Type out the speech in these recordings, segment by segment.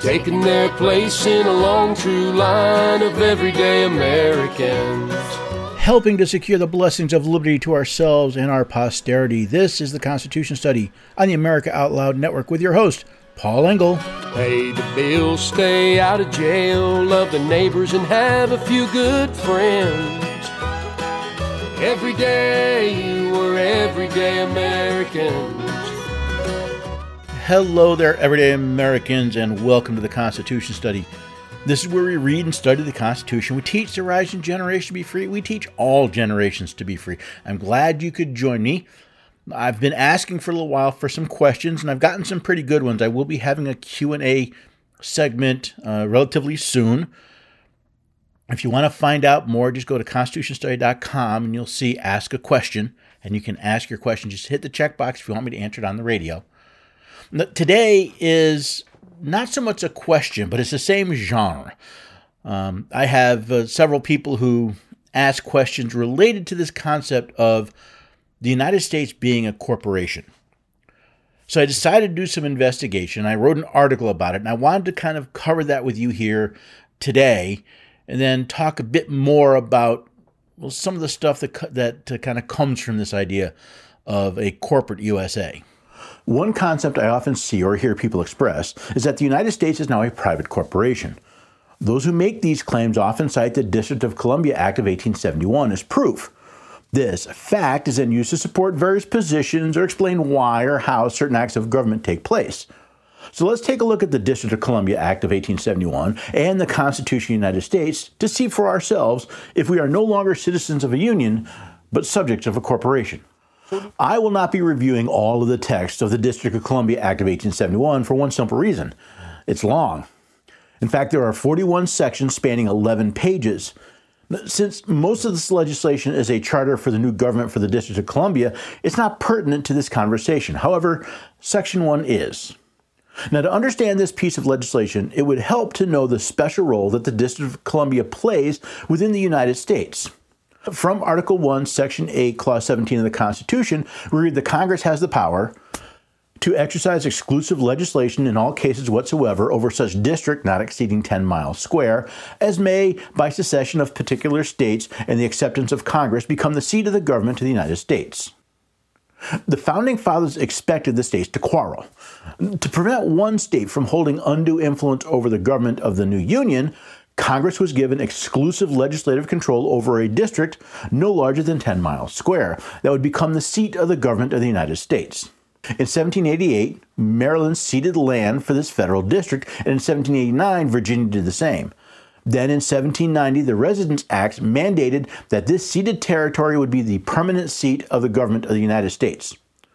taking their place in a long, true line of everyday Americans. Helping to secure the blessings of liberty to ourselves and our posterity. This is the Constitution Study on the America Out Loud Network with your host, Paul Engel. Pay the bills, stay out of jail, love the neighbors, and have a few good friends. Every day, we're everyday Americans. Hello there, everyday Americans, and welcome to the Constitution Study. This is where we read and study the Constitution. We teach the rising generation to be free. We teach all generations to be free. I'm glad you could join me. I've been asking for a little while for some questions, and I've gotten some pretty good ones. I will be having a Q&A segment relatively soon. If you want to find out more, just go to constitutionstudy.com, and you'll see Ask a Question, and you can ask your question. Just hit the checkbox if you want me to answer it on the radio. Today is not so much a question, but it's the same genre. I have several people who ask questions related to this concept of the United States being a corporation. So I decided to do some investigation. I wrote an article about it, and I wanted to kind of cover that with you here today, and then talk a bit more about some of the stuff that kind of comes from this idea of a corporate USA. One concept I often see or hear people express is that the United States is now a private corporation. Those who make these claims often cite the District of Columbia Act of 1871 as proof. This fact is then used to support various positions or explain why or how certain acts of government take place. So let's take a look at the District of Columbia Act of 1871 and the Constitution of the United States to see for ourselves if we are no longer citizens of a union, but subjects of a corporation. I will not be reviewing all of the text of the District of Columbia Act of 1871 for one simple reason. It's long. In fact, there are 41 sections spanning 11 pages. Since most of this legislation is a charter for the new government for the District of Columbia, it's not pertinent to this conversation. However, Section 1 is. Now, to understand this piece of legislation, it would help to know the special role that the District of Columbia plays within the United States. From Article 1, Section 8, Clause 17 of the Constitution, we read that Congress has the power to exercise exclusive legislation in all cases whatsoever over such district not exceeding 10 miles square, as may, by secession of particular states and the acceptance of Congress, become the seat of the government of the United States. The Founding Fathers expected the states to quarrel. To prevent one state from holding undue influence over the government of the new union, Congress was given exclusive legislative control over a district no larger than 10 miles square that would become the seat of the government of the United States. In 1788, Maryland ceded land for this federal district, and in 1789, Virginia did the same. Then in 1790, the Residence Act mandated that this ceded territory would be the permanent seat of the government of the United States.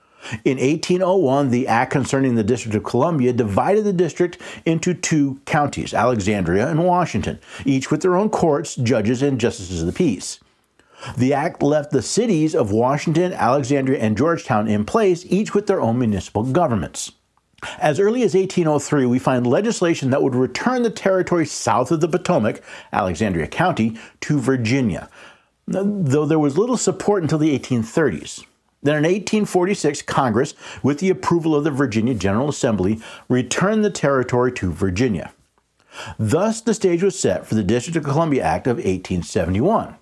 In 1801, the Act concerning the District of Columbia divided the district into two counties, Alexandria and Washington, each with their own courts, judges, and justices of the peace. The Act left the cities of Washington, Alexandria, and Georgetown in place, each with their own municipal governments. As early as 1803, we find legislation that would return the territory south of the Potomac, Alexandria County, to Virginia, though there was little support until the 1830s. Then in 1846, Congress, with the approval of the Virginia General Assembly, returned the territory to Virginia. Thus, the stage was set for the District of Columbia Act of 1871.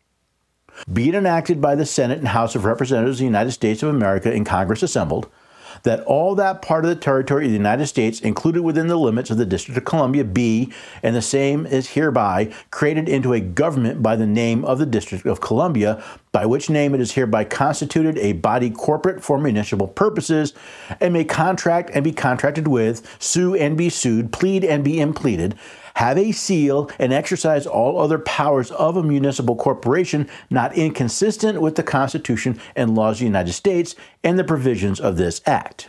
Be it enacted by the Senate and House of Representatives of the United States of America in Congress assembled, that all that part of the territory of the United States included within the limits of the District of Columbia be, and the same is hereby, created into a government by the name of the District of Columbia, by which name it is hereby constituted a body corporate for municipal purposes, and may contract and be contracted with, sue and be sued, plead and be impleaded, have a seal, and exercise all other powers of a municipal corporation not inconsistent with the Constitution and laws of the United States and the provisions of this Act.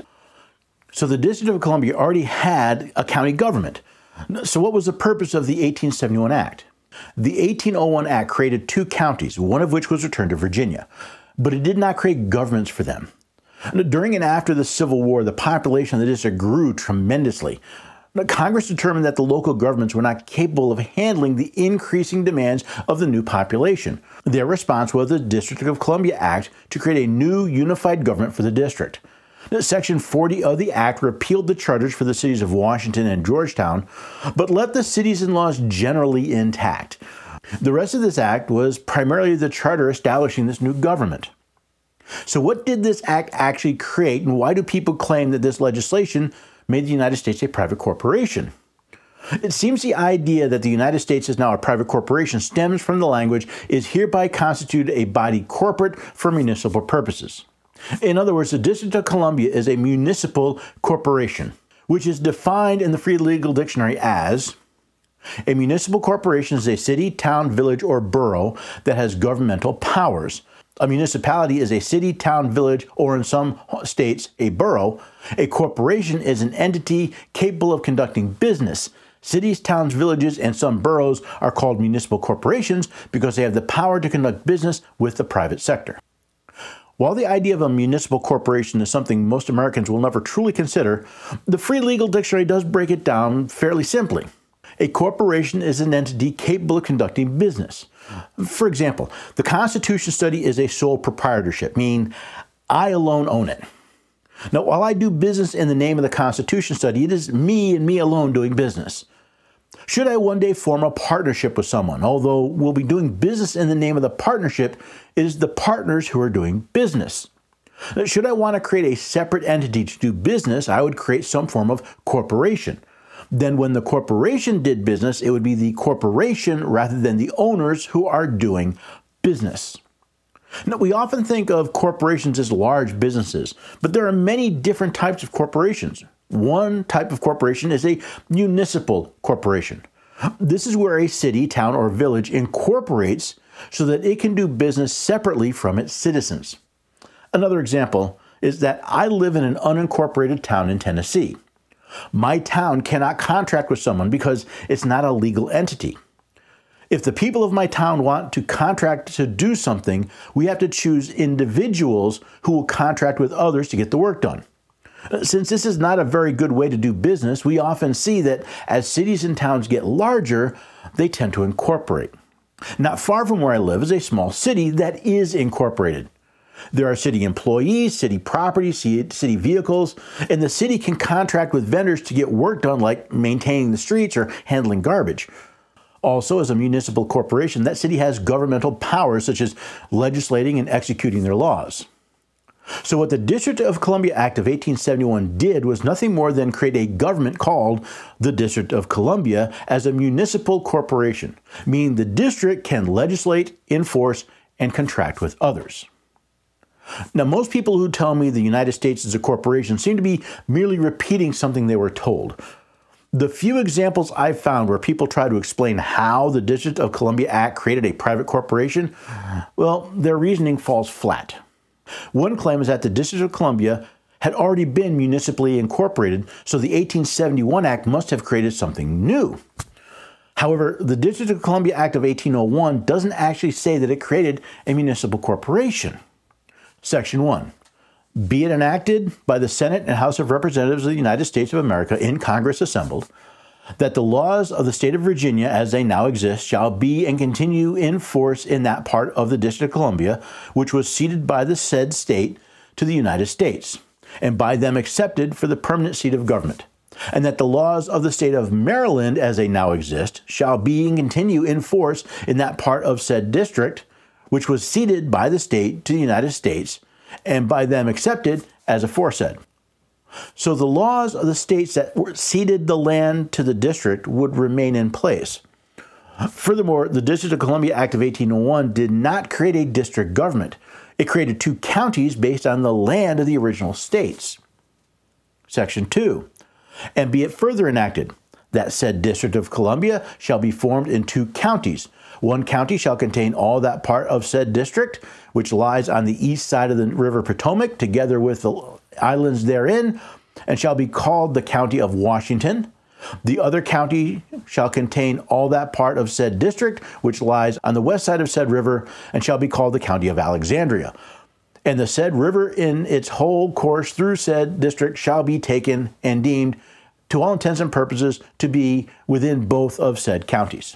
So the District of Columbia already had a county government. So what was the purpose of the 1871 Act? The 1801 Act created two counties, one of which was returned to Virginia, but it did not create governments for them. During and after the Civil War, the population of the district grew tremendously. Congress determined that the local governments were not capable of handling the increasing demands of the new population. Their response was the District of Columbia Act to create a new unified government for the district. Section 40 of the Act repealed the charters for the cities of Washington and Georgetown, but left the cities and laws generally intact. The rest of this act was primarily the charter establishing this new government. So what did this act actually create, and why do people claim that this legislation made the United States a private corporation? It seems the idea that the United States is now a private corporation stems from the language "is hereby constituted a body corporate for municipal purposes." In other words, the District of Columbia is a municipal corporation, which is defined in the Free Legal Dictionary as a municipal corporation is a city, town, village, or borough that has governmental powers. A municipality is a city, town, village, or in some states, a borough. A corporation is an entity capable of conducting business. Cities, towns, villages, and some boroughs are called municipal corporations because they have the power to conduct business with the private sector. While the idea of a municipal corporation is something most Americans will never truly consider, the Free Legal Dictionary does break it down fairly simply. A corporation is an entity capable of conducting business. For example, the Constitution Study is a sole proprietorship, meaning I alone own it. Now, while I do business in the name of the Constitution Study, it is me and me alone doing business. Should I one day form a partnership with someone, although we'll be doing business in the name of the partnership, it is the partners who are doing business. Should I want to create a separate entity to do business, I would create some form of corporation. Then when the corporation did business, it would be the corporation rather than the owners who are doing business. Now, we often think of corporations as large businesses, but there are many different types of corporations. One type of corporation is a municipal corporation. This is where a city, town, or village incorporates so that it can do business separately from its citizens. Another example is that I live in an unincorporated town in Tennessee. My town cannot contract with someone because it's not a legal entity. If the people of my town want to contract to do something, we have to choose individuals who will contract with others to get the work done. Since this is not a very good way to do business, we often see that as cities and towns get larger, they tend to incorporate. Not far from where I live is a small city that is incorporated. There are city employees, city property, city vehicles, and the city can contract with vendors to get work done like maintaining the streets or handling garbage. Also, as a municipal corporation, that city has governmental powers such as legislating and executing their laws. So what the District of Columbia Act of 1871 did was nothing more than create a government called the District of Columbia as a municipal corporation, meaning the district can legislate, enforce, and contract with others. Now, most people who tell me the United States is a corporation seem to be merely repeating something they were told. The few examples I've found where people try to explain how the District of Columbia Act created a private corporation, well, their reasoning falls flat. One claim is that the District of Columbia had already been municipally incorporated, so the 1871 Act must have created something new. However, the District of Columbia Act of 1801 doesn't actually say that it created a municipal corporation. Section 1. Be it enacted by the Senate and House of Representatives of the United States of America in Congress assembled, that the laws of the state of Virginia as they now exist shall be and continue in force in that part of the District of Columbia, which was ceded by the said state to the United States, and by them accepted for the permanent seat of government, and that the laws of the state of Maryland as they now exist shall be and continue in force in that part of said district, which was ceded by the state to the United States, and by them accepted as aforesaid. So the laws of the states that ceded the land to the district would remain in place. Furthermore, the District of Columbia Act of 1801 did not create a district government. It created two counties based on the land of the original states. Section 2. And be it further enacted, that said District of Columbia shall be formed in two counties. One county shall contain all that part of said district, which lies on the east side of the river Potomac, together with the islands therein, and shall be called the county of Washington. The other county shall contain all that part of said district, which lies on the west side of said river, and shall be called the county of Alexandria. And the said river in its whole course through said district shall be taken and deemed, to all intents and purposes, to be within both of said counties.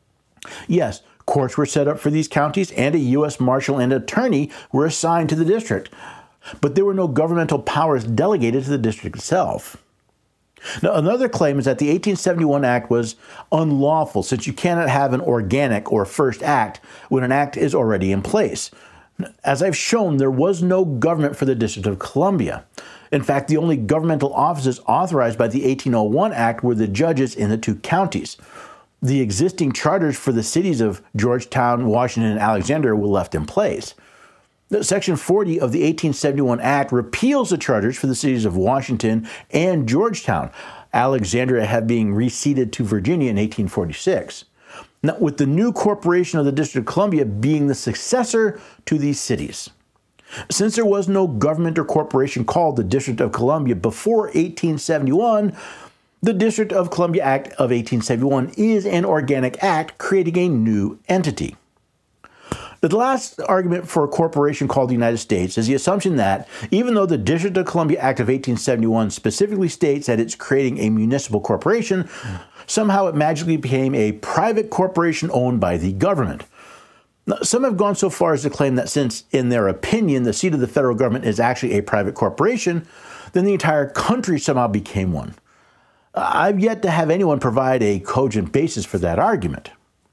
Yes, courts were set up for these counties, and a U.S. Marshal and attorney were assigned to the district. but there were no governmental powers delegated to the district itself. Now, another claim is that the 1871 Act was unlawful, since you cannot have an organic or first act when an act is already in place. As I've shown, there was no government for the District of Columbia. In fact, the only governmental offices authorized by the 1801 Act were the judges in the two counties. The existing charters for the cities of Georgetown, Washington, and Alexandria were left in place. Section 40 of the 1871 Act repeals the charters for the cities of Washington and Georgetown, Alexandria having been receded to Virginia in 1846. Now, with the new corporation of the District of Columbia being the successor to these cities. Since there was no government or corporation called the District of Columbia before 1871, the District of Columbia Act of 1871 is an organic act creating a new entity. The last argument for a corporation called the United States is the assumption that, even though the District of Columbia Act of 1871 specifically states that it's creating a municipal corporation, somehow it magically became a private corporation owned by the government. Now, some have gone so far as to claim that since, in their opinion, the seat of the federal government is actually a private corporation, then the entire country somehow became one. I've yet to have anyone provide a cogent basis for that argument.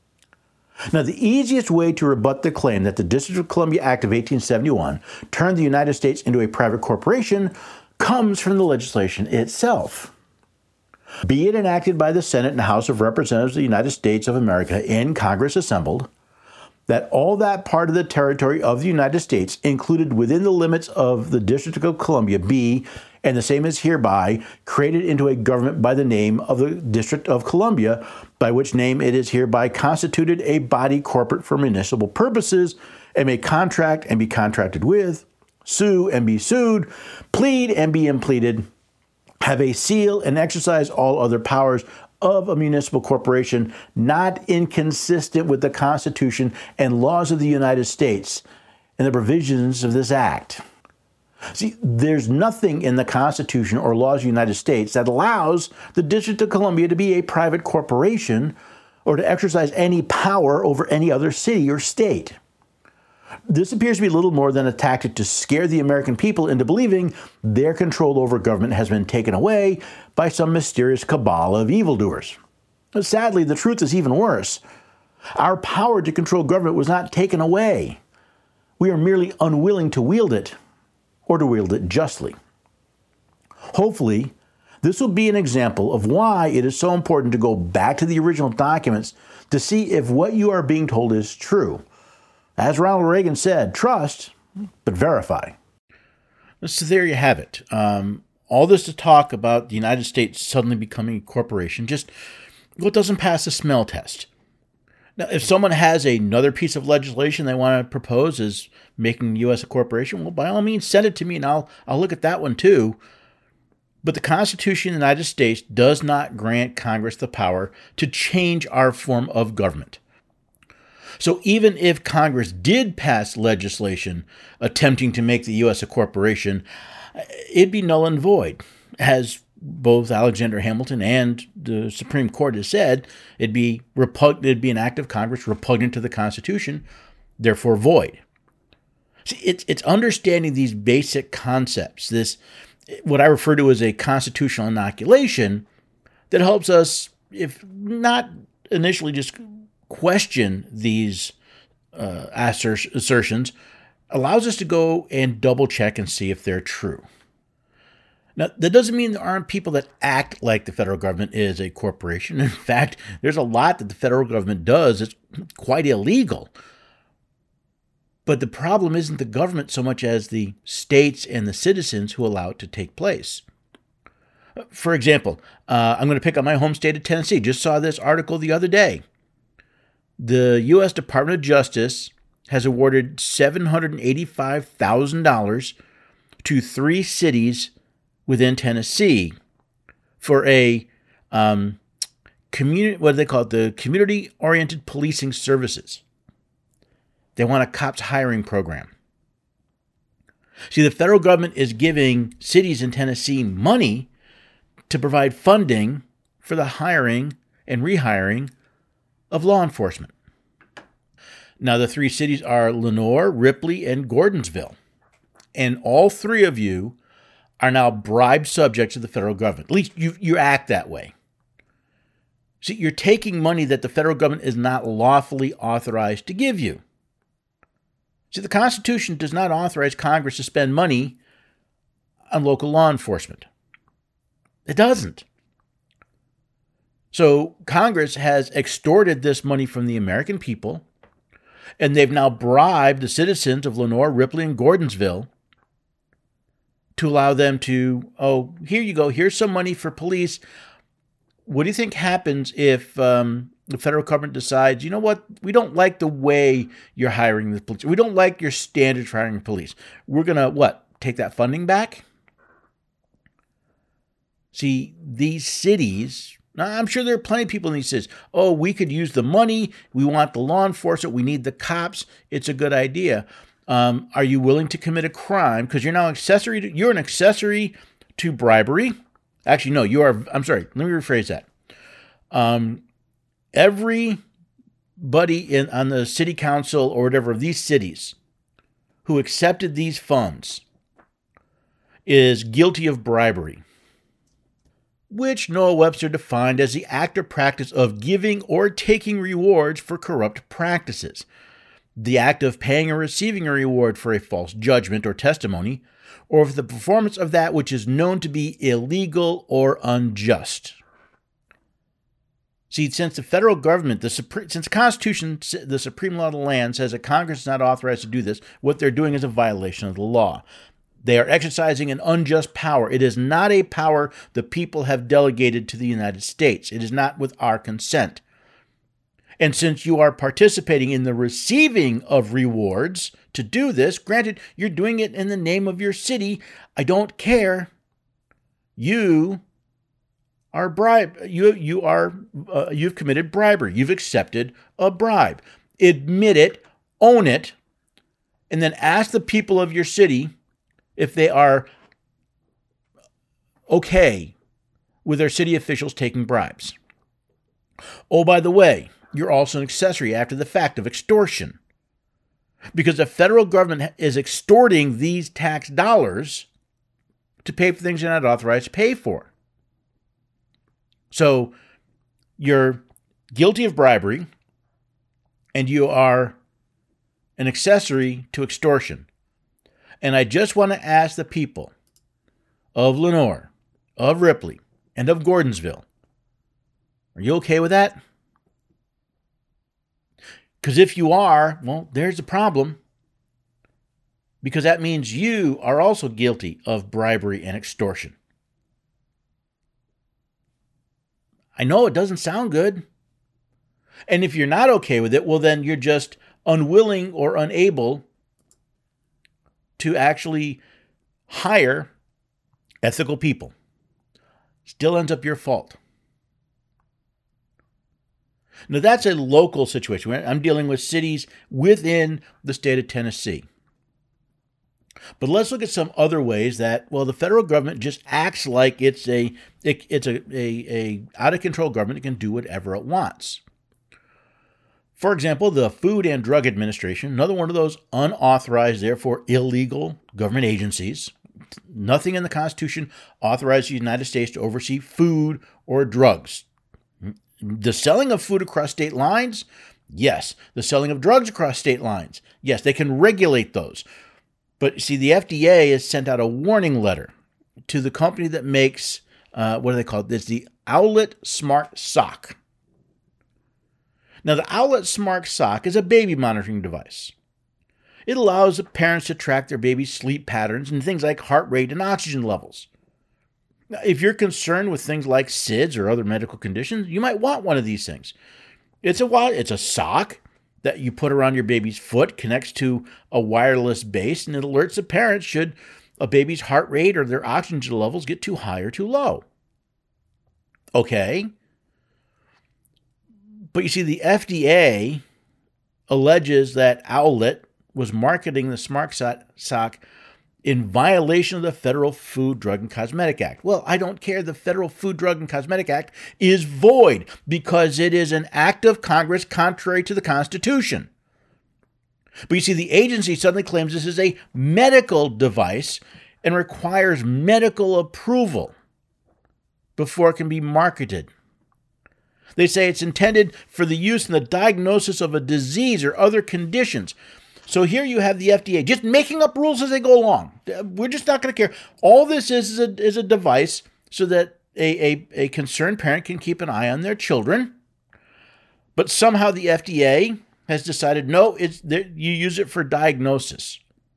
Now, the easiest way to rebut the claim that the District of Columbia Act of 1871 turned the United States into a private corporation comes from the legislation itself. Be it enacted by the Senate and House of Representatives of the United States of America in Congress assembled, that all that part of the territory of the United States included within the limits of the District of Columbia be, and the same is hereby, created into a government by the name of the District of Columbia, by which name it is hereby constituted a body corporate for municipal purposes, and may contract and be contracted with, sue and be sued, plead and be impleaded, have a seal and exercise all other powers of a municipal corporation not inconsistent with the Constitution and laws of the United States and the provisions of this act. See, there's nothing in the Constitution or laws of the United States that allows the District of Columbia to be a private corporation or to exercise any power over any other city or state. This appears to be little more than a tactic to scare the American people into believing their control over government has been taken away by some mysterious cabal of evildoers. But sadly, the truth is even worse. Our power to control government was not taken away. We are merely unwilling to wield it, or to wield it justly. Hopefully, this will be an example of why it is so important to go back to the original documents to see if what you are being told is true. As Ronald Reagan said, trust, but verify. So there you have it. All this to talk about the United States suddenly becoming a corporation, just what doesn't pass the smell test. Now, if someone has another piece of legislation they want to propose as making the U.S. a corporation, well, by all means, send it to me and I'll look at that one too. But the Constitution of the United States does not grant Congress the power to change our form of government. So even if Congress did pass legislation attempting to make the U.S. a corporation, it'd be null and void. As both Alexander Hamilton and the Supreme Court has said, it'd be an act of Congress repugnant to the Constitution, therefore void. See, it's understanding these basic concepts, this what I refer to as a constitutional inoculation, that helps us, if not initially just question these assertions, allows us to go and double check and see if they're true. Now, that doesn't mean there aren't people that act like the federal government is a corporation. In fact, there's a lot that the federal government does that's quite illegal. But the problem isn't the government so much as the states and the citizens who allow it to take place. For example, I'm going to pick up my home state of Tennessee. Just saw this article the other day. The U.S. Department of Justice has awarded $785,000 to 3 cities within Tennessee for a community-oriented policing services. They want a cops hiring program. See, the federal government is giving cities in Tennessee money to provide funding for the hiring and rehiring of law enforcement. Now, the 3 cities are Lenoir, Ripley, and Gordonsville. And all three of you are now bribed subjects of the federal government. At least you act that way. See, you're taking money that the federal government is not lawfully authorized to give you. See, the Constitution does not authorize Congress to spend money on local law enforcement. It doesn't. So Congress has extorted this money from the American people, and they've now bribed the citizens of Lenoir, Ripley, and Gordonsville to allow them to, oh, here you go, here's some money for police. What do you think happens if the federal government decides, you know what, we don't like the way you're hiring the police. We don't like your standards for hiring police. We're going to, what, take that funding back? See, these cities, now I'm sure there are plenty of people in these cities, oh, we could use the money. We want the law enforcement. We need the cops. It's a good idea. Are you willing to commit a crime? Because you're now you're an accessory to bribery. Actually, no, you are. I'm sorry. Let me rephrase that. Everybody on the city council or whatever of these cities who accepted these funds is guilty of bribery, which Noah Webster defined as the act or practice of giving or taking rewards for corrupt practices, the act of paying or receiving a reward for a false judgment or testimony, or for the performance of that which is known to be illegal or unjust. See, since the federal government, since the Constitution, the supreme law of the land, says that Congress is not authorized to do this, what they're doing is a violation of the law. They are exercising an unjust power. It is not a power the people have delegated to the United States. It is not with our consent. And since you are participating in the receiving of rewards to do this, granted, you're doing it in the name of your city, I don't care. You are you've committed bribery. You've accepted a bribe. Admit it, own it, and then ask the people of your city if they are okay with their city officials taking bribes. Oh, by the way, you're also an accessory after the fact of extortion, because the federal government is extorting these tax dollars to pay for things they're not authorized to pay for. So you're guilty of bribery, and you are an accessory to extortion. And I just want to ask the people of Lenoir, of Ripley, and of Gordonsville, are you okay with that? Because if you are, well, there's a problem. Because that means you are also guilty of bribery and extortion. I know it doesn't sound good. And if you're not okay with it, well, then you're just unwilling or unable to actually hire ethical people. Still ends up your fault. Now, that's a local situation. I'm dealing with cities within the state of Tennessee. But let's look at some other ways that, well, the federal government just acts like it's a out of control government. It can do whatever it wants. For example, the Food and Drug Administration, another one of those unauthorized, therefore illegal government agencies. Nothing in the Constitution authorizes the United States to oversee food or drugs. The selling of food across state lines, yes. The selling of drugs across state lines, yes. They can regulate those. But see, the FDA has sent out a warning letter to the company that makes, what do they call it? It's the Owlet Smart Sock. Now, the Owlet Smart Sock is a baby monitoring device. It allows the parents to track their baby's sleep patterns and things like heart rate and oxygen levels. Now, if you're concerned with things like SIDS or other medical conditions, you might want one of these things. It's a sock that you put around your baby's foot, connects to a wireless base, and it alerts the parents should a baby's heart rate or their oxygen levels get too high or too low. Okay. But you see, the FDA alleges that Owlet was marketing the Smart Sock in violation of the Federal Food, Drug, and Cosmetic Act. Well, I don't care. The Federal Food, Drug, and Cosmetic Act is void because it is an act of Congress contrary to the Constitution. But you see, the agency suddenly claims this is a medical device and requires medical approval before it can be marketed. They say it's intended for the use in the diagnosis of a disease or other conditions. So here you have the FDA just making up rules as they go along. We're just not going to care. All this is a device so that a concerned parent can keep an eye on their children. But somehow the FDA has decided, no, you use it for diagnosis.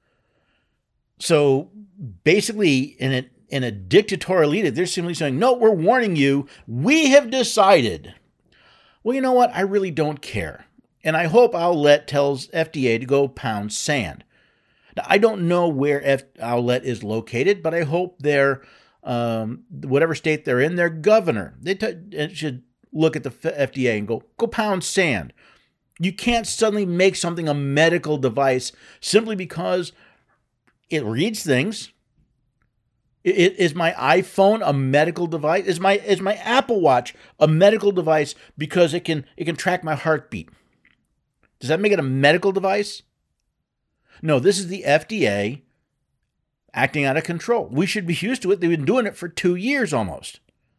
So basically, in a dictatorial edict, they're simply saying, no, we're warning you. We have decided. Well, you know what? I really don't care. And I hope Owlet tells FDA to go pound sand. Now, I don't know where Owlet is located, but I hope they're, whatever state they're in, their governor. They should look at the FDA and go pound sand. You can't suddenly make something a medical device simply because it reads things. Is my iPhone a medical device? Is my Apple Watch a medical device because it can track my heartbeat? Does that make it a medical device? No, this is the FDA acting out of control. We should be used to it. They've been doing it for 2 years almost.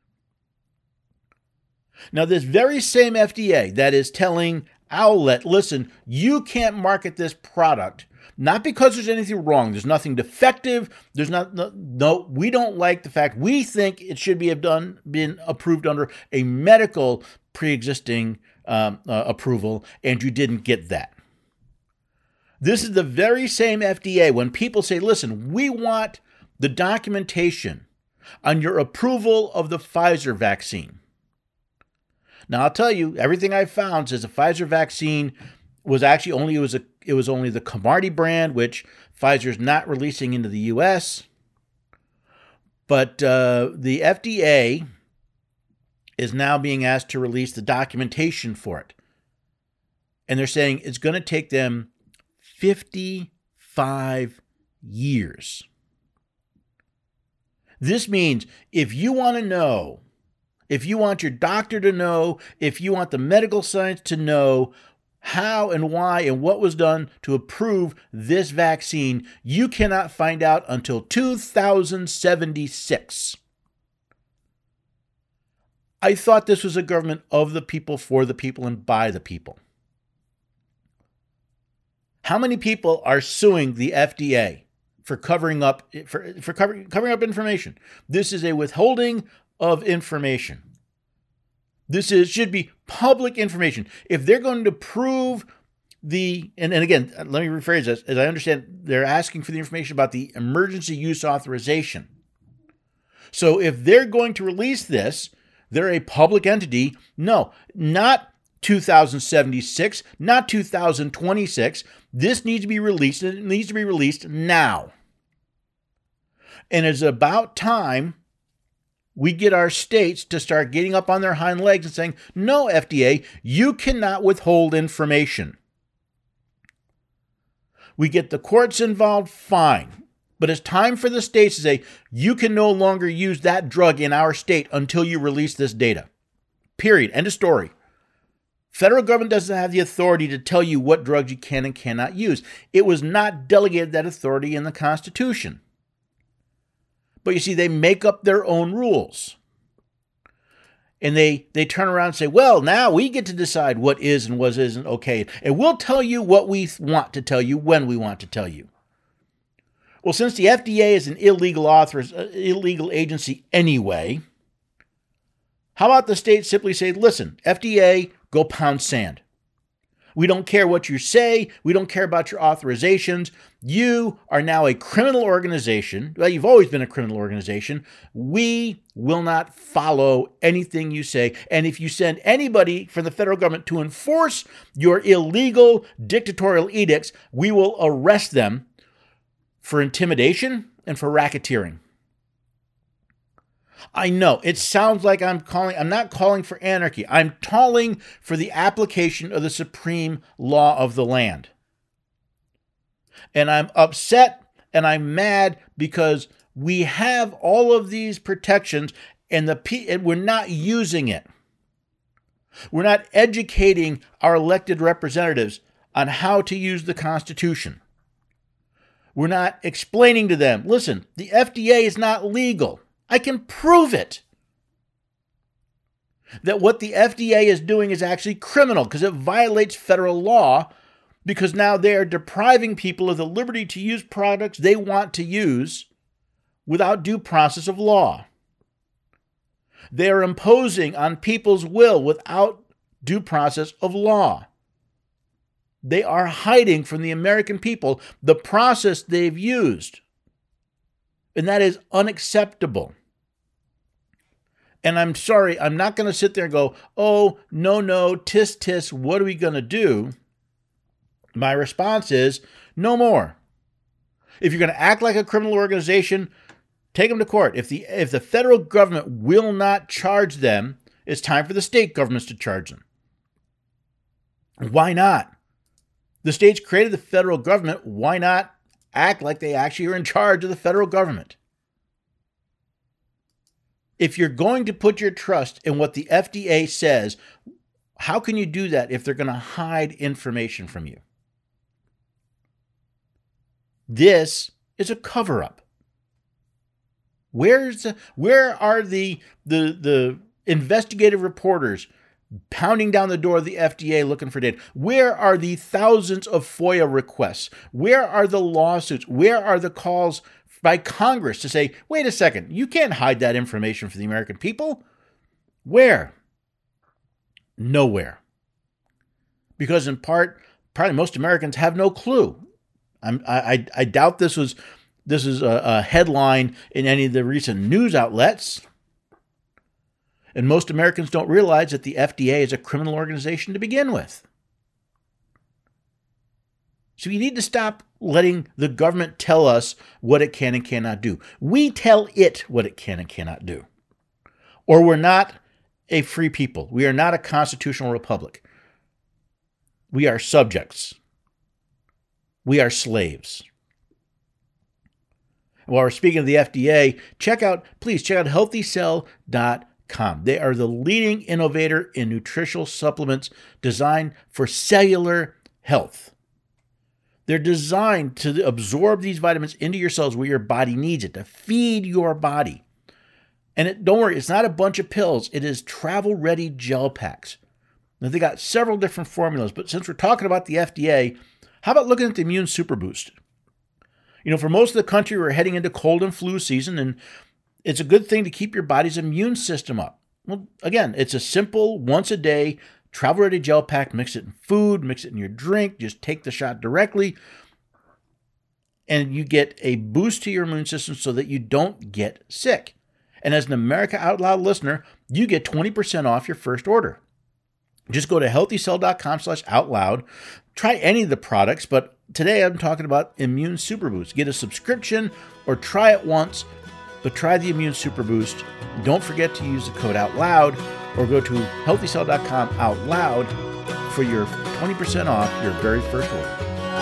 Now, this very same FDA that is telling Owlet, listen, you can't market this product. Not because there's anything wrong. There's nothing defective. There's no, we don't like the fact. We think it should been approved under a medical pre-existing approval, and you didn't get that. This is the very same FDA when people say, listen, we want the documentation on your approval of the Pfizer vaccine. Now, I'll tell you, everything I found says the Pfizer vaccine was actually only the Comirnaty brand, which Pfizer's not releasing into the U.S. But the FDA is now being asked to release the documentation for it. And they're saying it's going to take them 55 years. This means if you want to know, if you want your doctor to know, if you want the medical science to know how and why and what was done to approve this vaccine, you cannot find out until 2076. I thought this was a government of the people, for the people, and by the people. How many people are suing the FDA for covering up covering up information? This is a withholding of information. This should be public information. If they're going to prove and again, let me rephrase this, as I understand, they're asking for the information about the emergency use authorization. So if they're going to release this, they're a public entity. No, not 2076, not 2026. This needs to be released, and it needs to be released now. And it's about time we get our states to start getting up on their hind legs and saying, no, FDA, you cannot withhold information. We get the courts involved, fine. But it's time for the states to say, you can no longer use that drug in our state until you release this data. Period. End of story. Federal government doesn't have the authority to tell you what drugs you can and cannot use. It was not delegated that authority in the Constitution. But you see, they make up their own rules. And they turn around and say, well, now we get to decide what is and what isn't okay. And we'll tell you what we want to tell you when we want to tell you. Well, since the FDA is an illegal agency anyway, how about the states simply say, listen, FDA, go pound sand. We don't care what you say. We don't care about your authorizations. You are now a criminal organization. Well, you've always been a criminal organization. We will not follow anything you say. And if you send anybody from the federal government to enforce your illegal dictatorial edicts, we will arrest them for intimidation and for racketeering. I know it sounds like I'm not calling for anarchy. I'm calling for the application of the supreme law of the land. And I'm upset and I'm mad because we have all of these protections and we're not using it. We're not educating our elected representatives on how to use the Constitution. We're not explaining to them, listen, the FDA is not legal. I can prove it. That what the FDA is doing is actually criminal because it violates federal law, because now they are depriving people of the liberty to use products they want to use without due process of law. They are imposing on people's will without due process of law. They are hiding from the American people the process they've used. And that is unacceptable. And I'm sorry, I'm not going to sit there and go, oh, no, tis, what are we going to do? My response is, no more. If you're going to act like a criminal organization, take them to court. If the federal government will not charge them, it's time for the state governments to charge them. Why not? The states created the federal government. Why not act like they actually are in charge of the federal government? If you're going to put your trust in what the FDA says, how can you do that if they're going to hide information from you? This is a cover-up. Where are the investigative reporters pounding down the door of the FDA looking for data? Where are the thousands of FOIA requests? Where are the lawsuits? Where are the calls by Congress to say, wait a second, you can't hide that information from the American people? Where? Nowhere. Because in part, probably most Americans have no clue. I doubt this is a headline in any of the recent news outlets. And most Americans don't realize that the FDA is a criminal organization to begin with. So you need to stop letting the government tell us what it can and cannot do. We tell it what it can and cannot do. Or we're not a free people. We are not a constitutional republic. We are subjects. We are slaves. While we're speaking of the FDA, please check out HealthyCell.com. They are the leading innovator in nutritional supplements designed for cellular health. They're designed to absorb these vitamins into your cells where your body needs it, to feed your body. And don't worry, it's not a bunch of pills. It is travel-ready gel packs. Now, they got several different formulas, but since we're talking about the FDA, how about looking at the Immune Super Boost? You know, for most of the country, we're heading into cold and flu season, and it's a good thing to keep your body's immune system up. Well, again, it's a simple, once-a-day, travel-ready gel pack. Mix it in food, mix it in your drink, just take the shot directly, and you get a boost to your immune system so that you don't get sick. And as an America Out Loud listener, you get 20% off your first order. Just go to healthycell.com/outloud. Try any of the products, but today I'm talking about Immune Super Boost. Get a subscription or try it once, but try the Immune Super Boost. Don't forget to use the code OUTLOUD or go to healthycell.com/outloud for your 20% off your very first order.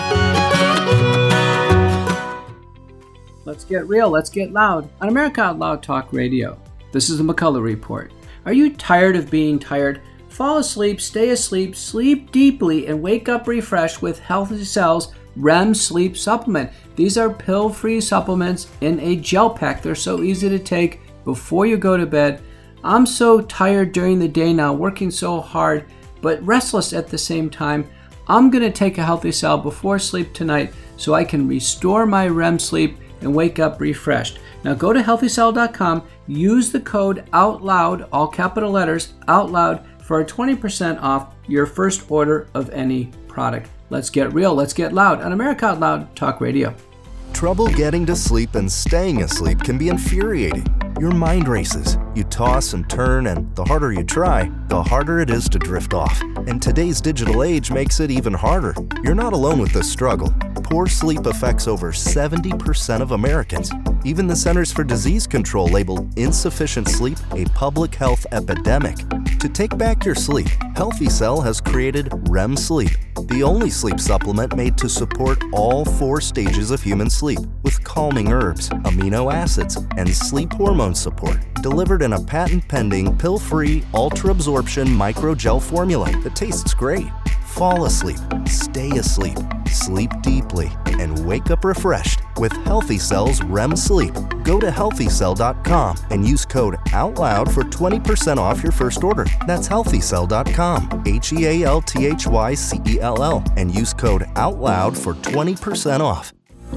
Let's get real, let's get loud on America Out Loud Talk Radio. This is the McCullough Report. Are you tired of being tired? Fall asleep, stay asleep, sleep deeply, and wake up refreshed with Healthy Cell's REM Sleep Supplement. These are pill-free supplements in a gel pack. They're so easy to take before you go to bed. I'm so tired during the day now, working so hard, but restless at the same time. I'm going to take a Healthy Cell before sleep tonight so I can restore my REM sleep and wake up refreshed. Now go to healthycell.com, use the code OUTLOUD, all capital letters, OUTLOUD, for a 20% off your first order of any product. Let's get real, let's get loud on America Out Loud Talk Radio. Trouble getting to sleep and staying asleep can be infuriating. Your mind races. You toss and turn, and the harder you try, the harder it is to drift off. And today's digital age makes it even harder. You're not alone with this struggle. Poor sleep affects over 70% of Americans. Even the Centers for Disease Control labeled insufficient sleep a public health epidemic. To take back your sleep, Healthy Cell has created REM Sleep, the only sleep supplement made to support all 4 stages of human sleep with calming herbs, amino acids, and sleep hormone support, delivered in a patent-pending, pill-free, ultra-absorption microgel formula that tastes great. Fall asleep, stay asleep, sleep deeply, and wake up refreshed with Healthy Cell's REM sleep. Go to healthycell.com and use code OUTLOUD for 20% off your first order. That's healthycell.com, HEALTHYCELL, and use code OUTLOUD for 20% off.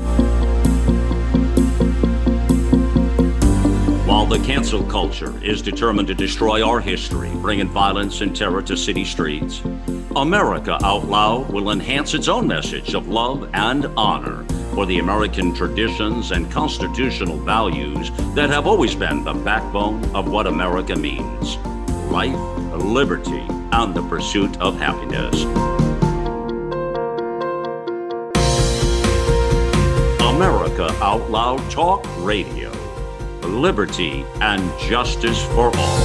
While the cancel culture is determined to destroy our history, bringing violence and terror to city streets, America Out Loud will enhance its own message of love and honor for the American traditions and constitutional values that have always been the backbone of what America means: life, liberty, and the pursuit of happiness. America Out Loud Talk Radio. Liberty and justice for all.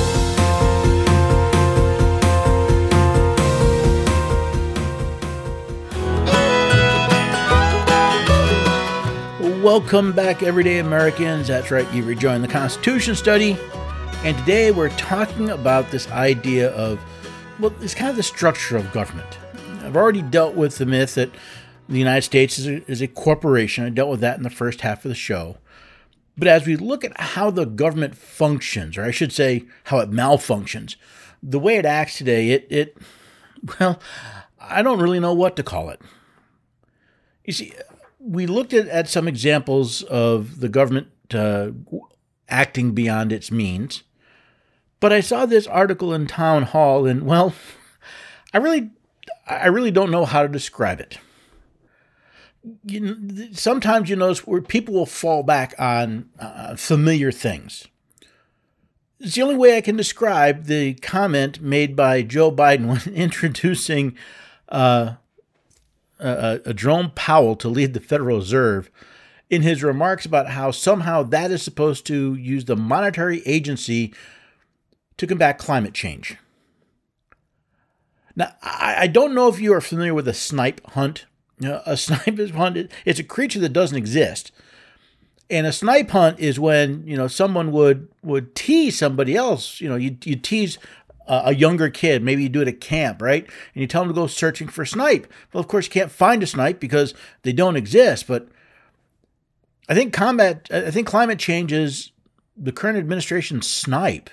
Welcome back, everyday Americans. That's right, you rejoined the Constitution study. And today we're talking about this idea of, well, it's kind of the structure of government. I've already dealt with the myth that the United States is a corporation. I dealt with that in the first half of the show. But as we look at how the government functions, or I should say how it malfunctions, the way it acts today, well, I don't really know what to call it. You see, we looked at some examples of the government acting beyond its means, but I saw this article in Town Hall, and, well, I really don't know how to describe it. Sometimes you notice where people will fall back on familiar things. It's the only way I can describe the comment made by Joe Biden when introducing Jerome Powell to lead the Federal Reserve, in his remarks about how somehow that is supposed to use the monetary agency to combat climate change. Now, I don't know if you are familiar with a snipe hunt. A snipe hunt, it's a creature that doesn't exist. And a snipe hunt is when, someone would tease somebody else. You tease a younger kid. Maybe you do it at camp, right? And you tell them to go searching for snipe. Well, of course, you can't find a snipe because they don't exist. But I think climate change is the current administration's snipe.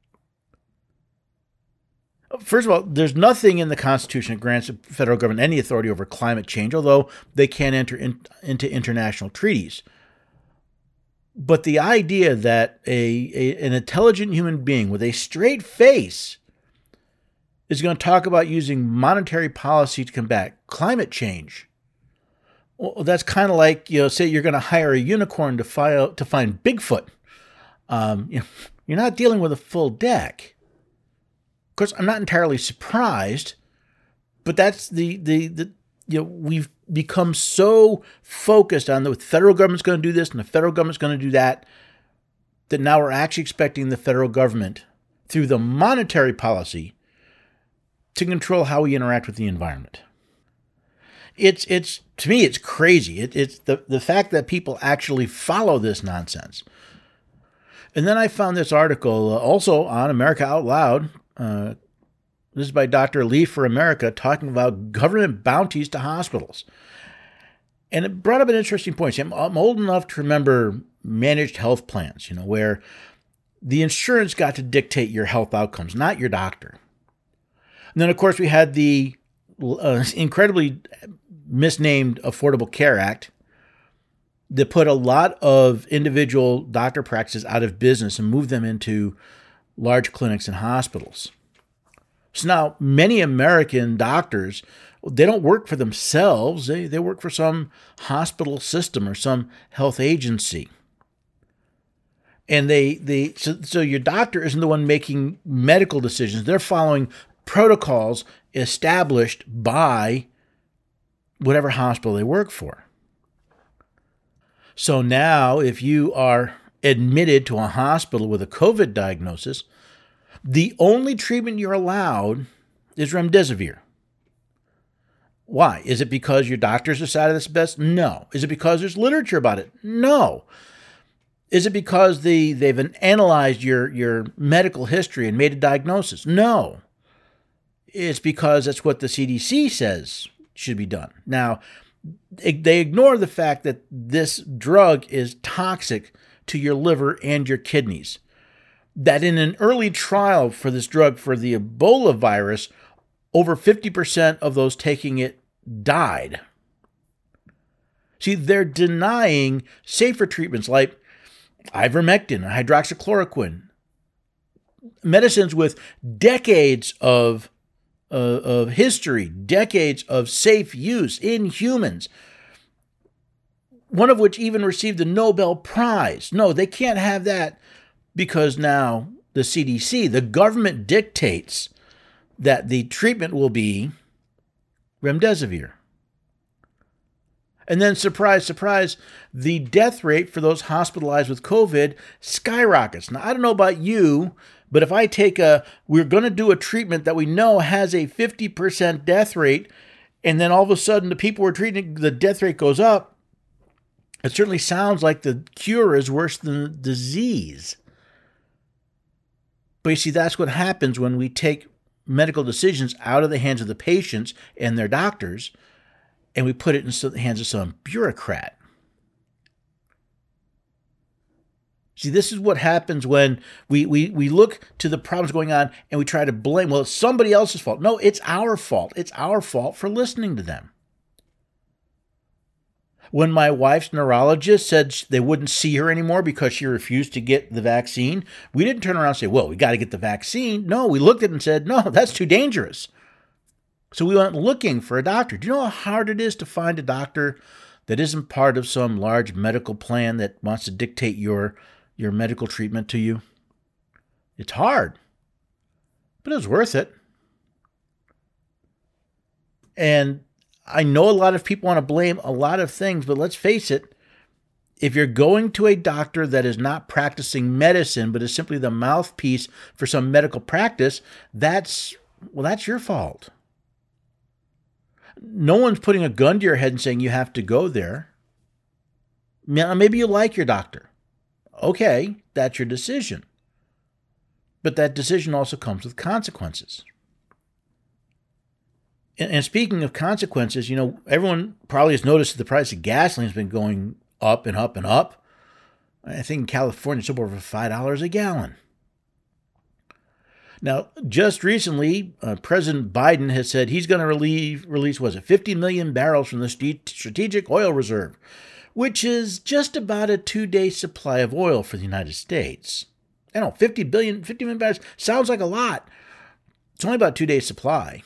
First of all, there's nothing in the Constitution that grants the federal government any authority over climate change, although they can enter into international treaties. But the idea that an intelligent human being with a straight face is going to talk about using monetary policy to combat climate change, well, that's kind of like, say you're going to hire a unicorn to find Bigfoot. You're not dealing with a full deck. Of course, I'm not entirely surprised, but that's we've become so focused on the federal government's going to do this and the federal government's going to do that now we're actually expecting the federal government, through the monetary policy, to control how we interact with the environment. It's to me, it's crazy. It's the fact that people actually follow this nonsense. And then I found this article also on America Out Loud. This is by Dr. Lee for America, talking about government bounties to hospitals. And it brought up an interesting point. See, I'm old enough to remember managed health plans, where the insurance got to dictate your health outcomes, not your doctor. And then, of course, we had the incredibly misnamed Affordable Care Act that put a lot of individual doctor practices out of business and moved them into large clinics and hospitals. So now many American doctors, they don't work for themselves. They work for some hospital system or some health agency. And so your doctor isn't the one making medical decisions. They're following protocols established by whatever hospital they work for. So now if you are admitted to a hospital with a COVID diagnosis, the only treatment you're allowed is remdesivir. Why? Is it because your doctors decided it's best? No. Is it because there's literature about it? No. Is it because they've analyzed your medical history and made a diagnosis? No. It's because that's what the CDC says should be done. Now, they ignore the fact that this drug is toxic to your liver and your kidneys. That in an early trial for this drug for the Ebola virus, over 50% of those taking it died. See, they're denying safer treatments like ivermectin, hydroxychloroquine, medicines with decades of history, decades of safe use in humans, one of which even received the Nobel Prize. No, they can't have that because now the CDC, the government, dictates that the treatment will be remdesivir. And then, surprise, surprise, the death rate for those hospitalized with COVID skyrockets. Now, I don't know about you, but if I take we're going to do a treatment that we know has a 50% death rate, and then all of a sudden the people we're treating, the death rate goes up, it certainly sounds like the cure is worse than the disease. But you see, that's what happens when we take medical decisions out of the hands of the patients and their doctors, and we put it in the hands of some bureaucrat. See, this is what happens when we look to the problems going on and we try to blame, well, it's somebody else's fault. No, it's our fault. It's our fault for listening to them. When my wife's neurologist said they wouldn't see her anymore because she refused to get the vaccine, we didn't turn around and say, well, we got to get the vaccine. No, we looked at it and said, no, that's too dangerous. So we went looking for a doctor. Do you know how hard it is to find a doctor that isn't part of some large medical plan that wants to dictate your medical treatment to you? It's hard, but it was worth it. And I know a lot of people want to blame a lot of things, but let's face it, if you're going to a doctor that is not practicing medicine, but is simply the mouthpiece for some medical practice, that's your fault. No one's putting a gun to your head and saying you have to go there. Maybe you like your doctor. Okay, that's your decision. But that decision also comes with consequences. And speaking of consequences, everyone probably has noticed that the price of gasoline has been going up and up and up. I think in California it's over $5 a gallon. Now, just recently, President Biden has said he's going to release 50 million barrels from the Strategic Oil Reserve, which is just about a 2-day supply of oil for the United States. I know, 50 million barrels sounds like a lot. It's only about a 2-day supply.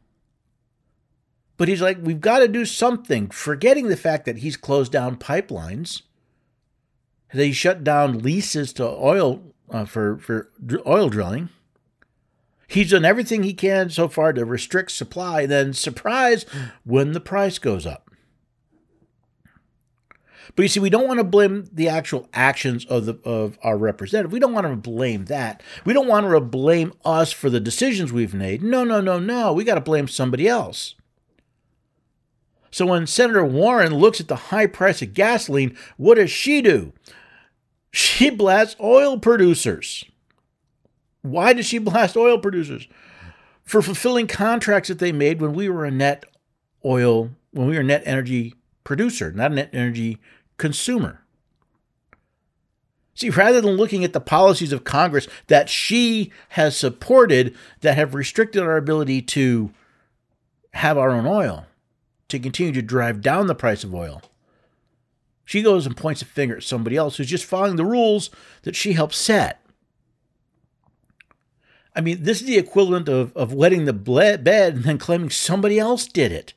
But he's like, we've got to do something, forgetting the fact that he's closed down pipelines, that he shut down leases to oil for oil drilling. He's done everything he can so far to restrict supply, then surprise, when the price goes up. But you see, we don't want to blame the actual actions of our representative. We don't want to blame that. We don't want to blame us for the decisions we've made. No. We got to blame somebody else. So when Senator Warren looks at the high price of gasoline, what does she do? She blasts oil producers. Why did she blast oil producers? For fulfilling contracts that they made when we were a net energy producer, not a net energy consumer. See, rather than looking at the policies of Congress that she has supported that have restricted our ability to have our own oil, to continue to drive down the price of oil, she goes and points a finger at somebody else who's just following the rules that she helped set. I mean, this is the equivalent of wetting the bed and then claiming somebody else did it.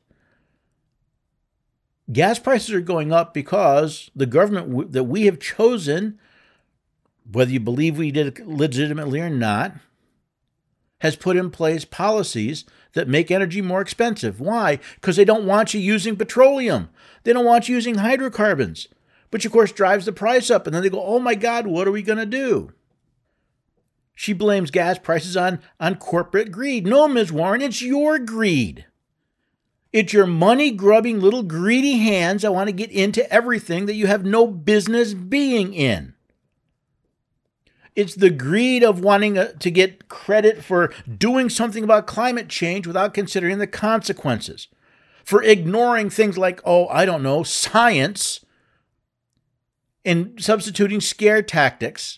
Gas prices are going up because the government that we have chosen, whether you believe we did it legitimately or not, has put in place policies that make energy more expensive. Why? Because they don't want you using petroleum. They don't want you using hydrocarbons, which of course drives the price up. And then they go, oh my God, what are we going to do? She blames gas prices on corporate greed. No, Ms. Warren, it's your greed. It's your money-grubbing little greedy hands that want to get into everything that you have no business being in. It's the greed of wanting to get credit for doing something about climate change without considering the consequences, for ignoring things like, science, and substituting scare tactics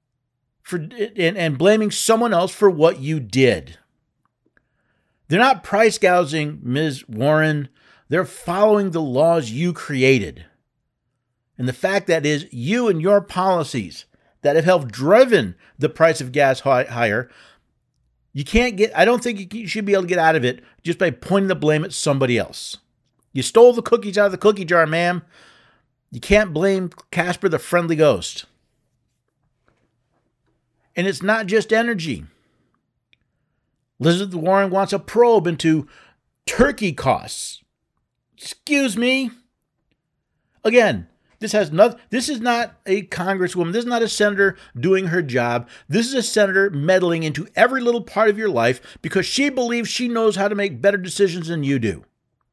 and blaming someone else for what you did. They're not price gouging, Ms. Warren. They're following the laws you created. And the fact that is you and your policies that have helped driven the price of gas higher, I don't think you should be able to get out of it just by pointing the blame at somebody else. You stole the cookies out of the cookie jar, ma'am. You can't blame Casper the Friendly Ghost. And it's not just energy. Elizabeth Warren wants a probe into turkey costs. Excuse me. Again, this is not a congresswoman. This is not a senator doing her job. This is a senator meddling into every little part of your life because she believes she knows how to make better decisions than you do.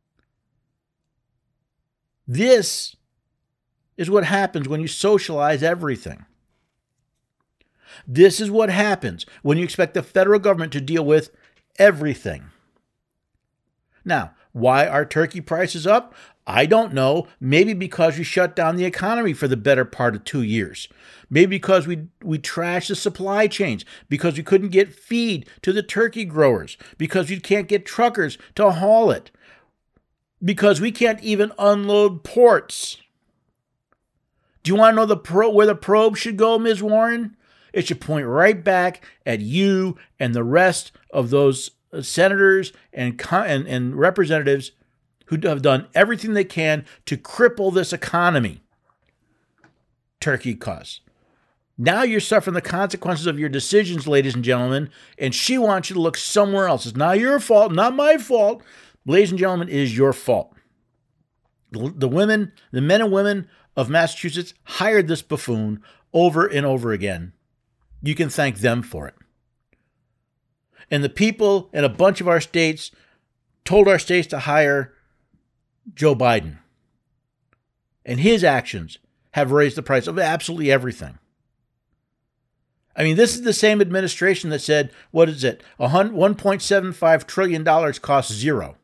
This is what happens when you socialize everything. This is what happens when you expect the federal government to deal with everything. Now, why are turkey prices up? I don't know. Maybe because we shut down the economy for the better part of 2 years. Maybe because we trashed the supply chains, because we couldn't get feed to the turkey growers, because we can't get truckers to haul it, because we can't even unload ports. Do you want to know where the probe should go, Ms. Warren? It should point right back at you and the rest of those senators and representatives who have done everything they can to cripple this economy. Turkey costs. Now you're suffering the consequences of your decisions, ladies and gentlemen, and she wants you to look somewhere else. It's not your fault, not my fault. Ladies and gentlemen, it is your fault. The men and women of Massachusetts hired this buffoon over and over again. You can thank them for it. And the people in a bunch of our states told our states to hire Joe Biden. And his actions have raised the price of absolutely everything. I mean, this is the same administration that said, what is it? $1.75 trillion costs zero.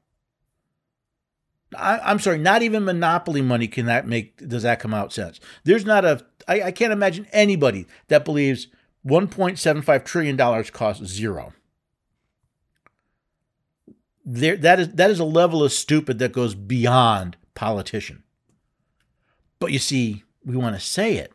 I'm sorry, not even monopoly money does that come out sense. I can't imagine anybody that believes $1.75 trillion costs zero. That is a level of stupid that goes beyond politician. But you see, we want to say it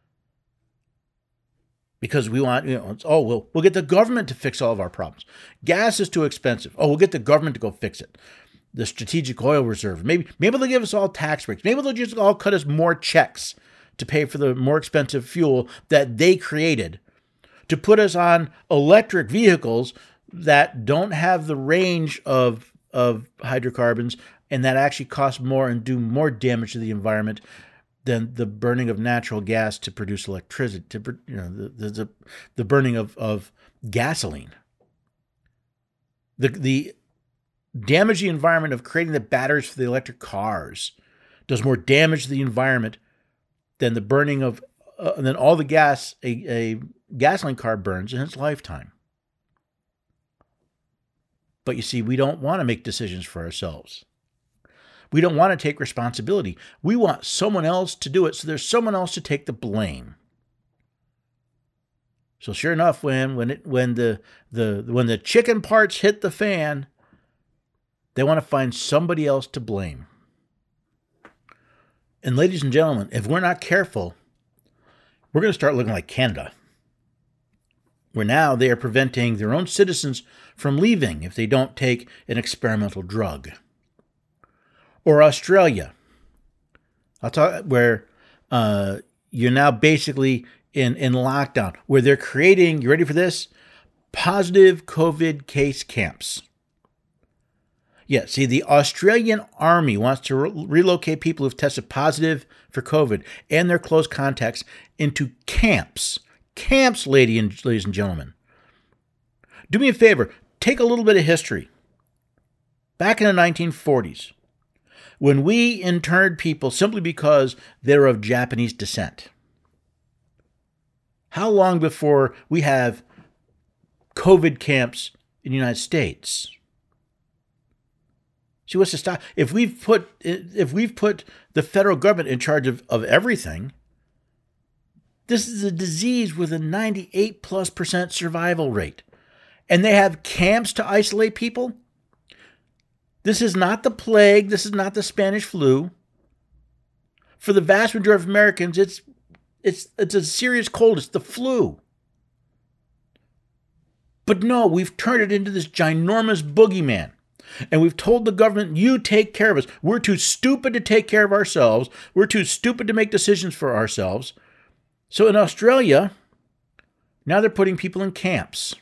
because we want, we'll get the government to fix all of our problems. Gas is too expensive. We'll get the government to go fix it. The strategic oil reserve. Maybe they'll give us all tax breaks. Maybe they'll just all cut us more checks to pay for the more expensive fuel that they created to put us on electric vehicles that don't have the range of hydrocarbons and that actually cost more and do more damage to the environment than the burning of natural gas to produce electricity, the burning of gasoline. The damage the environment of creating the batteries for the electric cars does more damage to the environment than the burning of than all the gas a gasoline car burns in its lifetime. But you see, we don't want to make decisions for ourselves. We don't want to take responsibility. We want someone else to do it, so there's someone else to take the blame. So sure enough, when the chicken parts hit the fan, they want to find somebody else to blame. And ladies and gentlemen, if we're not careful, we're going to start looking like Canada, where now they are preventing their own citizens from leaving if they don't take an experimental drug. Or Australia, where you're now basically in lockdown, where they're creating, you ready for this? Positive COVID case camps. Yeah, see, the Australian Army wants to relocate people who've tested positive for COVID and their close contacts into camps. Camps, ladies and gentlemen. Do me a favor, take a little bit of history. Back in the 1940s, when we interned people simply because they're of Japanese descent, How long before we have COVID camps in the United States? See, what's to stop? If we've put the federal government in charge of everything, this is a disease with a 98+% survival rate. And they have camps to isolate people? This is not the plague. This is not the Spanish flu. For the vast majority of Americans, it's a serious cold. It's the flu. But no, we've turned it into this ginormous boogeyman. And we've told the government, you take care of us. We're too stupid to take care of ourselves. We're too stupid to make decisions for ourselves. So in Australia, now they're putting people in camps.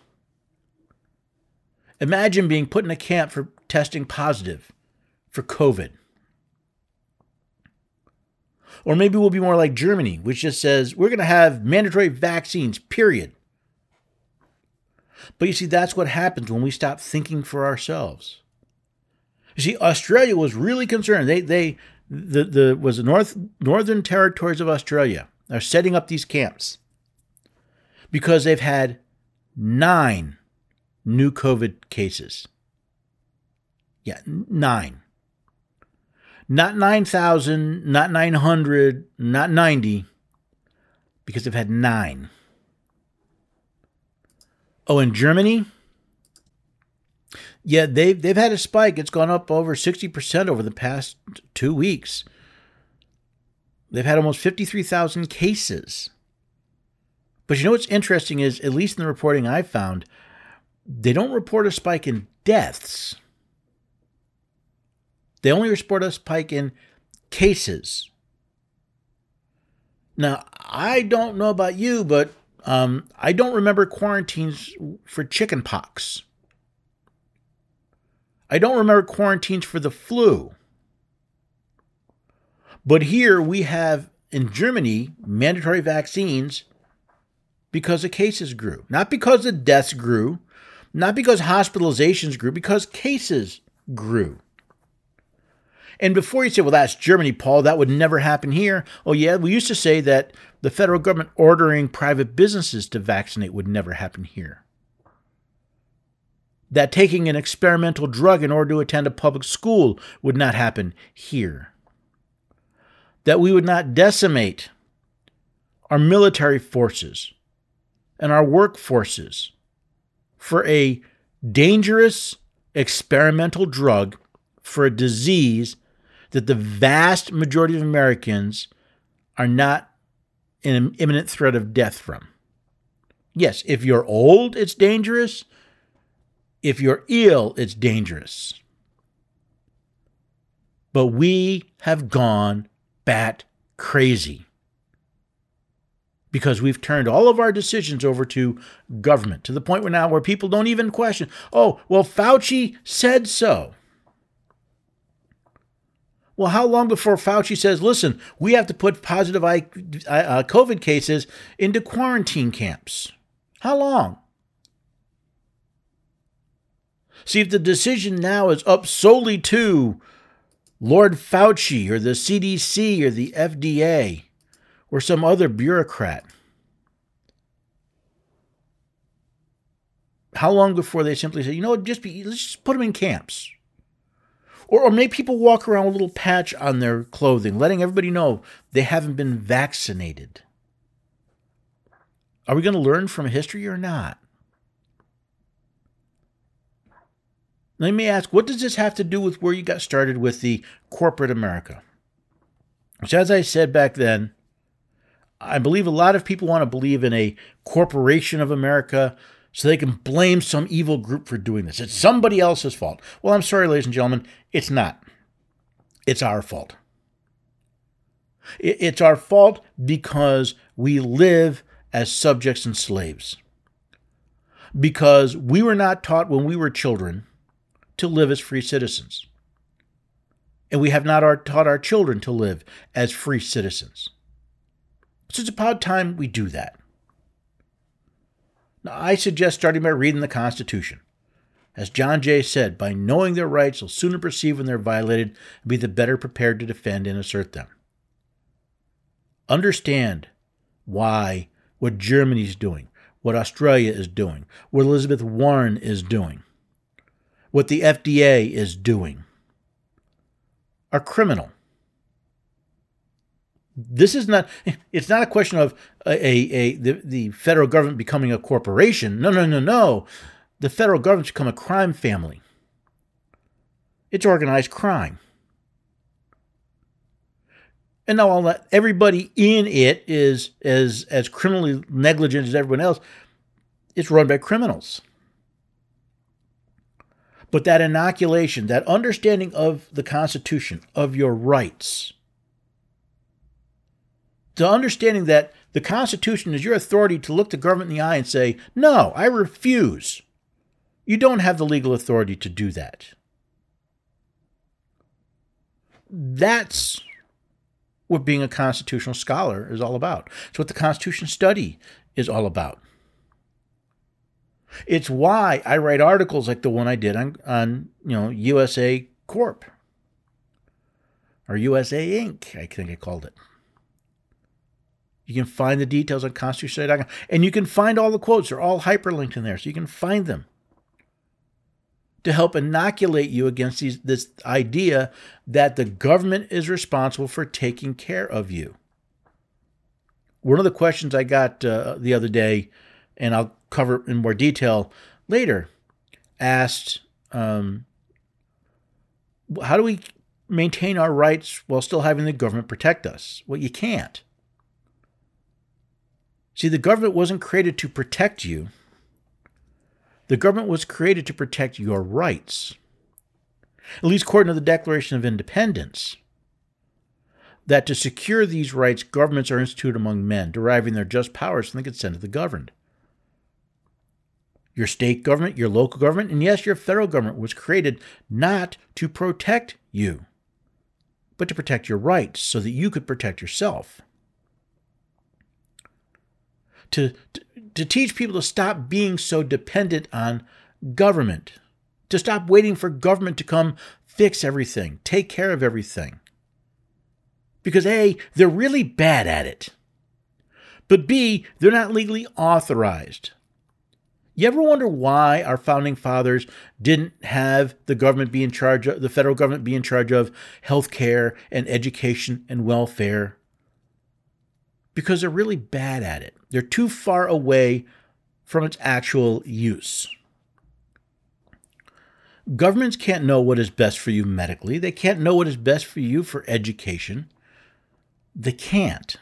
Imagine being put in a camp for testing positive for COVID. Or maybe we'll be more like Germany, which just says we're going to have mandatory vaccines, period. But you see, that's what happens when we stop thinking for ourselves. You see, Australia was really concerned. The Northern Territories of Australia are setting up these camps because they've had 9 new COVID cases. Yeah, 9. Not 9,000, not 900, not 90, because they've had 9. Oh, in Germany? Yeah, they've had a spike. It's gone up over 60% over the past 2 weeks. They've had almost 53,000 cases. But you know what's interesting is, at least in the reporting I found, they don't report a spike in deaths. They only report a spike in cases. Now, I don't know about you, but I don't remember quarantines for chicken pox. I don't remember quarantines for the flu. But here we have, in Germany, mandatory vaccines because the cases grew. Not because the deaths grew, not because hospitalizations grew, because cases grew. And before you say, well, that's Germany, Paul, that would never happen here. Oh, yeah, we used to say that the federal government ordering private businesses to vaccinate would never happen here. That taking an experimental drug in order to attend a public school would not happen here. That we would not decimate our military forces and our workforces for a dangerous experimental drug for a disease that the vast majority of Americans are not in an imminent threat of death from. Yes, if you're old, it's dangerous. If you're ill, it's dangerous. But we have gone bat crazy because we've turned all of our decisions over to government, to the point where people don't even question, oh, well, Fauci said so. Well, how long before Fauci says, listen, we have to put positive COVID cases into quarantine camps? How long? See, if the decision now is up solely to Lord Fauci or the CDC or the FDA or some other bureaucrat, how long before they simply say, you know, let's just put them in camps? Or make people walk around with a little patch on their clothing, letting everybody know they haven't been vaccinated. Are we going to learn from history or not? Let me ask, what does this have to do with where you got started with the corporate America? Which, as I said back then, I believe a lot of people want to believe in a corporation of America so they can blame some evil group for doing this. It's somebody else's fault. Well, I'm sorry, ladies and gentlemen, it's not. It's our fault. It's our fault because we live as subjects and slaves. Because we were not taught when we were children to live as free citizens. And we have not taught our children to live as free citizens. So it's about time we do that. Now, I suggest starting by reading the Constitution. As John Jay said, by knowing their rights, they'll sooner perceive when they're violated and be the better prepared to defend and assert them. Understand why what Germany's doing, what Australia is doing, what Elizabeth Warren is doing, what the FDA is doing, are criminal. This is not, it's not a question of the federal government becoming a corporation. No. The federal government's become a crime family. It's organized crime. And now all that, everybody in it is as criminally negligent as everyone else. It's run by criminals. But that inoculation, that understanding of the Constitution, of your rights, the understanding that the Constitution is your authority to look the government in the eye and say, no, I refuse. You don't have the legal authority to do that. That's what being a constitutional scholar is all about. It's what the Constitution study is all about. It's why I write articles like the one I did on USA Corp. Or USA Inc., I think I called it. You can find the details on constitutionstudy.com. And you can find all the quotes. They're all hyperlinked in there, so you can find them to help inoculate you against this idea that the government is responsible for taking care of you. One of the questions I got the other day, and I'll cover it in more detail later, asked, how do we maintain our rights while still having the government protect us? Well, you can't. See, the government wasn't created to protect you. The government was created to protect your rights. At least according to the Declaration of Independence, that to secure these rights, governments are instituted among men, deriving their just powers from the consent of the governed. Your state government, your local government, and yes, your federal government was created not to protect you, but to protect your rights so that you could protect yourself. To teach people to stop being so dependent on government, to stop waiting for government to come fix everything, take care of everything. Because A, they're really bad at it. But B, they're not legally authorized. You ever wonder why our founding fathers didn't have the government be in charge of, the federal government be in charge of health care and education and welfare? Because they're really bad at it. They're too far away from its actual use. Governments can't know what is best for you medically. They can't know what is best for you for education. They can't.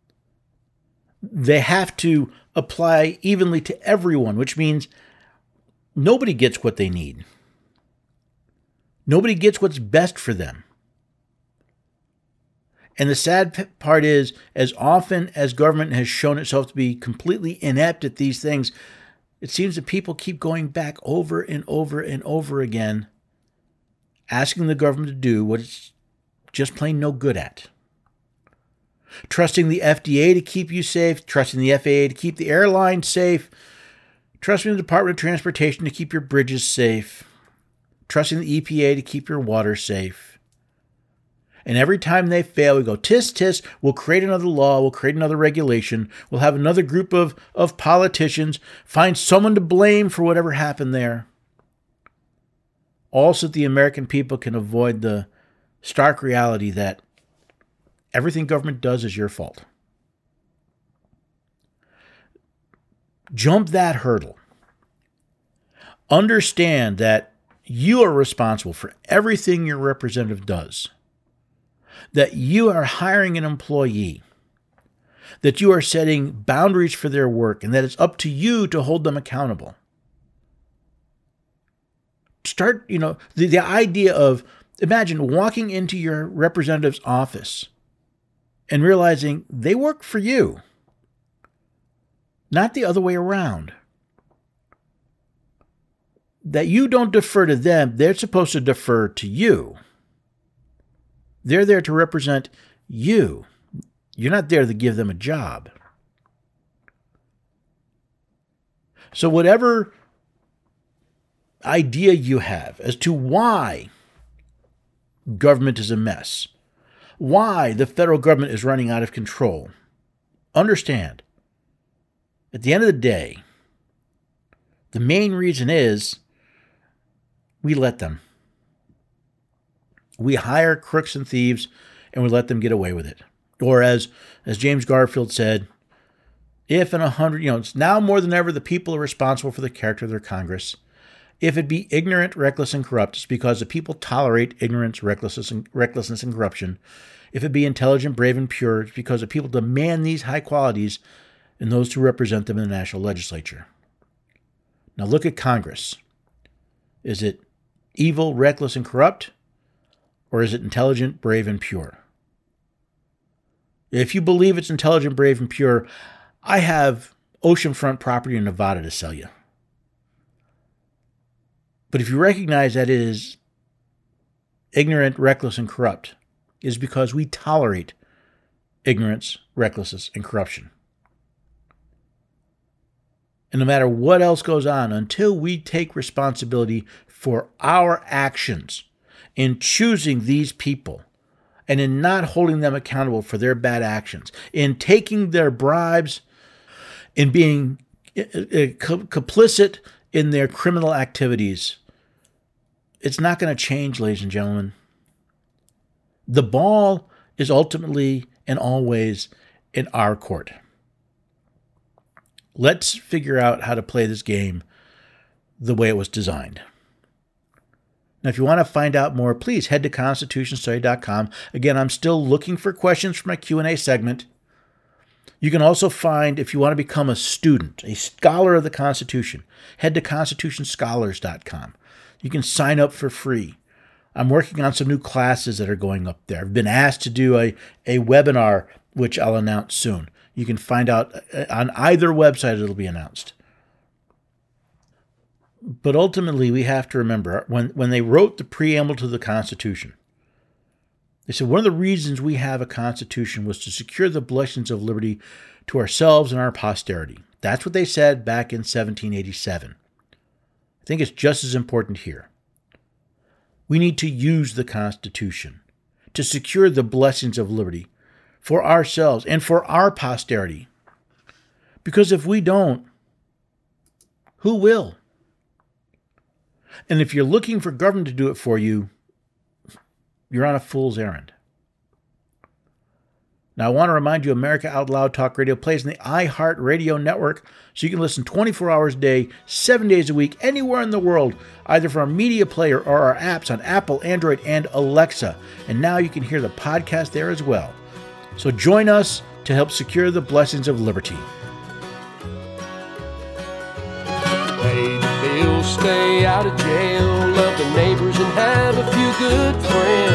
They have to apply evenly to everyone, which means nobody gets what they need. Nobody gets what's best for them. And the sad part is, as often as government has shown itself to be completely inept at these things, it seems that people keep going back over and over and over again, asking the government to do what it's just plain no good at. Trusting the FDA to keep you safe, trusting the FAA to keep the airline safe, trusting the Department of Transportation to keep your bridges safe, trusting the EPA to keep your water safe. And every time they fail, we go, tis, tis, we'll create another law, we'll create another regulation, we'll have another group of politicians, find someone to blame for whatever happened there. All so that the American people can avoid the stark reality that everything government does is your fault. Jump that hurdle. Understand that you are responsible for everything your representative does. That you are hiring an employee, that you are setting boundaries for their work, and that it's up to you to hold them accountable. Start, the idea of, imagine walking into your representative's office and realizing they work for you, not the other way around. That you don't defer to them, they're supposed to defer to you. They're there to represent you. You're not there to give them a job. So whatever idea you have as to why government is a mess, why the federal government is running out of control, understand At the end of the day, the main reason is we let them. We hire crooks and thieves and we let them get away with it. Or as James Garfield said, if in 100, it's now more than ever the people are responsible for the character of their Congress. If it be ignorant, reckless, and corrupt, it's because the people tolerate ignorance, recklessness, and corruption. If it be intelligent, brave, and pure, it's because the people demand these high qualities in those who represent them in the national legislature. Now look at Congress. Is it evil, reckless, and corrupt? Or is it intelligent, brave, and pure? If you believe it's intelligent, brave, and pure, I have oceanfront property in Nevada to sell you. But if you recognize that it is ignorant, reckless, and corrupt, it is because we tolerate ignorance, recklessness, and corruption. And no matter what else goes on, until we take responsibility for our actions in choosing these people and in not holding them accountable for their bad actions, in taking their bribes, in being complicit in their criminal activities, it's not going to change, ladies and gentlemen. The ball is ultimately and always in our court. Let's figure out how to play this game the way it was designed. Now, if you want to find out more, please head to constitutionstudy.com. Again, I'm still looking for questions for my Q&A segment. You can also find, if you want to become a student, a scholar of the Constitution, head to constitutionscholars.com. You can sign up for free. I'm working on some new classes that are going up there. I've been asked to do a webinar, which I'll announce soon. You can find out on either website, it'll be announced. But ultimately, we have to remember, when they wrote the preamble to the Constitution, they said one of the reasons we have a Constitution was to secure the blessings of liberty to ourselves and our posterity. That's what they said back in 1787. I think it's just as important here. We need to use the Constitution to secure the blessings of liberty for ourselves and for our posterity. Because if we don't, who will? And if you're looking for government to do it for you, you're on a fool's errand. Now, I want to remind you, America Out Loud Talk Radio plays in the iHeartRadio network, so you can listen 24 hours a day, 7 days a week, anywhere in the world, either from our media player or our apps on Apple, Android, and Alexa. And now you can hear the podcast there as well. So join us to help secure the blessings of liberty. Pay the bills, stay out of jail, love the neighbors, and have a few good friends.